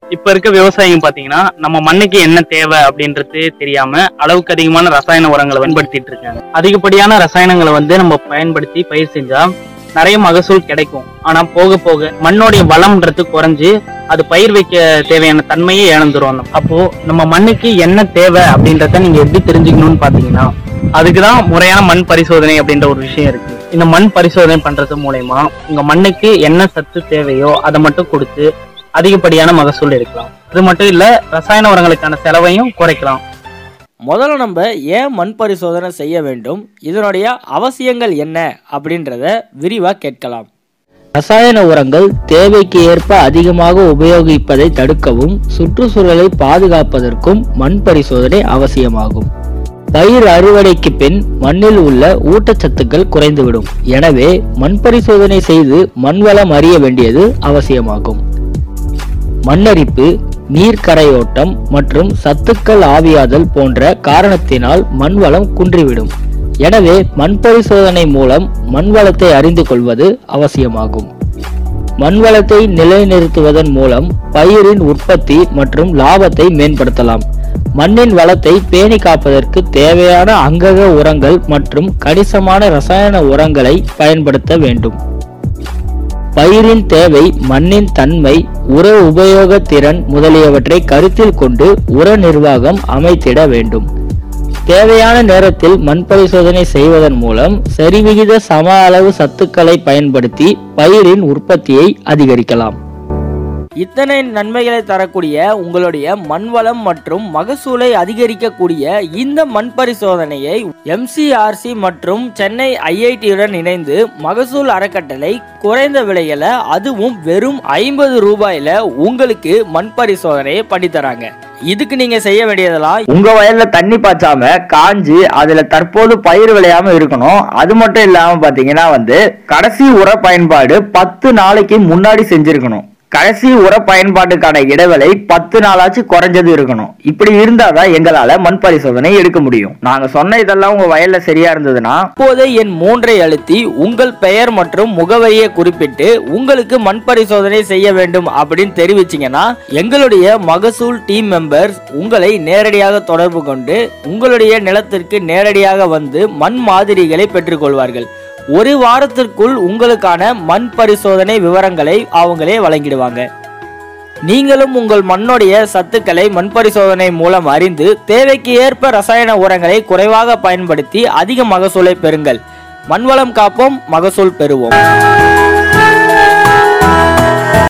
இப்ப இருக்க விவசாயிங்க பாத்தீங்கன்னா நம்ம மண்ணுக்கு என்ன தேவை அப்படின்றது தெரியாம அளவுக்கு அதிகமான ரசாயன உரங்களை பயன்படுத்திட்டு இருக்காங்க. அதிகப்படியான ரசாயனங்களை நம்ம பயன்படுத்தி பயிர் செஞ்சா நிறைய மகசூல் கிடைக்கும். ஆனா போக போக மண்ணோடைய வளம்ன்றது குறைஞ்சு அது பயிர் வைக்க தேவையான தன்மையை இழந்துரும். அப்போ நம்ம மண்ணுக்கு என்ன தேவை அப்படின்றத நீங்க எப்படி தெரிஞ்சுக்கணும்னு பாத்தீங்கன்னா அதுக்குதான் முறையான மண் பரிசோதனை அப்படின்ற ஒரு விஷயம் இருக்கு. இந்த மண் பரிசோதனை பண்றது மூலயமா உங்க மண்ணுக்கு என்ன சத்து தேவையோ அதை மட்டும் கொடுத்து அதிகப்படியான மகசூல் எடுக்கலாம். அது மட்டும் இல்ல, ரசாயன உரங்களுக்கான செலவையும் குறைக்கலாம். முதல்ல நம்ம ஏன் மண் பரிசோதனை செய்ய வேண்டும், இதனுடைய அவசியங்கள் என்ன அப்படின்றத விரிவா கேட்கலாம். ரசாயன உரங்கள் தேவைக்கு ஏற்ப அதிகமாக உபயோகிப்பதை தடுக்கவும் சுற்றுச்சூழலை பாதுகாப்பதற்கும் மண் பரிசோதனை அவசியமாகும். பயிர் அறுவடைக்கு பின் மண்ணில் உள்ள ஊட்டச்சத்துக்கள் குறைந்துவிடும். எனவே மண் பரிசோதனை செய்து மண் வளம் அறிய வேண்டியது அவசியமாகும். மண்ணரிப்பு, நீர் கரையோட்டம் மற்றும் சத்துக்கள் ஆவியாதல் போன்ற காரணத்தினால் மண் வளம் குன்றிவிடும். எனவே மண் பரிசோதனை மூலம் மண் வளத்தை அறிந்து கொள்வது அவசியமாகும். மண் வளத்தை நிலைநிறுத்துவதன் மூலம் பயிரின் உற்பத்தி மற்றும் லாபத்தை மேம்படுத்தலாம். மண்ணின் வளத்தை பேணி காப்பதற்கு தேவையான அங்கக உரங்கள் மற்றும் கணிசமான ரசாயன உரங்களை பயன்படுத்த வேண்டும். பயிரின் தேவை, மண்ணின் தன்மை, உர உபயோக திறன் முதலியவற்றை கருத்தில் கொண்டு உர நிர்வாகம் அமைத்திட வேண்டும். தேவையான நேரத்தில் மண் பரிசோதனை செய்வதன் மூலம் சரிவிகித சம அளவு சத்துக்களை பயன்படுத்தி பயிரின் உற்பத்தியை அதிகரிக்கலாம். இத்தனை நன்மைகளை தரக்கூடிய உங்களுடைய மண் வளம் மற்றும் மகசூலை அதிகரிக்கக்கூடிய இந்த மண் பரிசோதனையை MCRC மற்றும் சென்னை IIT-யுடன் இணைந்து மகசூல் அறக்கட்டளை குறைந்த விலையில, அதுவும் வெறும் 50 ரூபாயில உங்களுக்கு மண் பரிசோதனையை பண்ணி தராங்க. இதுக்கு நீங்க செய்ய வேண்டியதெல்லாம், உங்க வயல்ல தண்ணி பாய்ச்சாம காஞ்சி அதுல தற்போது பயிர் விளையாம இருக்கணும். அது மட்டும் இல்லாம பாத்தீங்கன்னா கடைசி உர பயன்பாடு 10 நாளைக்கு முன்னாடி செஞ்சிருக்கணும். கடைசி உர பயன்பாட்டுக்கான இடைவெளி 10 நாளாச்சு குறைஞ்சது இருக்கணும். இப்படி இருந்தாதான் எங்களால மண் பரிசோதனை எடுக்க முடியும். நாங்க சொன்ன இதெல்லாம் உங்க வயல்ல சரியா இருந்ததுன்னா இப்போதே என் 3 அழுத்தி உங்கள் பெயர் மற்றும் முகவரியை குறிப்பிட்டு உங்களுக்கு மண் பரிசோதனை செய்ய வேண்டும் அப்படின்னு தெரிவிச்சீங்கன்னா எங்களுடைய மகசூல் டீம் மெம்பர்ஸ் உங்களை நேரடியாக தொடர்பு கொண்டு உங்களுடைய நிலத்திற்கு நேரடியாக வந்து மண் மாதிரிகளை பெற்றுக்கொள்வார்கள். 1 வாரத்திற்குள் உங்களுக்கான மண் பரிசோதனை விவரங்களை அவங்களே வழங்கிடுவாங்க. நீங்களும் உங்கள் மண்ணுடைய சத்துக்களை மண் பரிசோதனை மூலம் அறிந்து தேவைக்கு ஏற்ப ரசாயன உரங்களை குறைவாக பயன்படுத்தி அதிக மகசூலை பெறுங்கள். மண்வளம் காப்போம், மகசூல் பெறுவோம்.